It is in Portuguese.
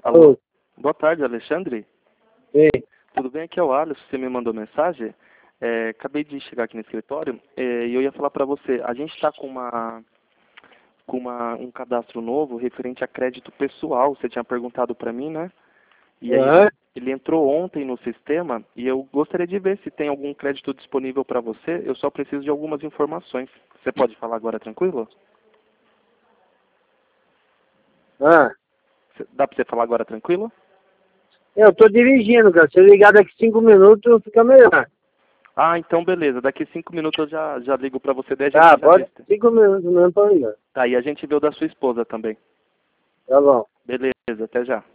Alô? Ô, Boa tarde, Alexandre. ei, Tudo bem? Aqui é o Alisson. Você me mandou mensagem. Acabei de chegar aqui no escritório e eu ia falar para você. A gente está com um cadastro novo referente a crédito pessoal. Você tinha perguntado para mim, né? E aí aham. ele entrou ontem no sistema e eu gostaria de ver se tem algum crédito disponível para você. Eu só preciso de algumas informações. Você pode falar agora tranquilo? Ah, Dá para você falar agora tranquilo? eu tô dirigindo, cara. Se eu ligar daqui 5 minutos, fica melhor. Ah, então beleza. Daqui 5 minutos eu já ligo para você, daí a gente Tá, já pode? vê. 5 minutos mesmo pra ligar. Tá, e a gente vê o da sua esposa também. Tá bom. Beleza, até já.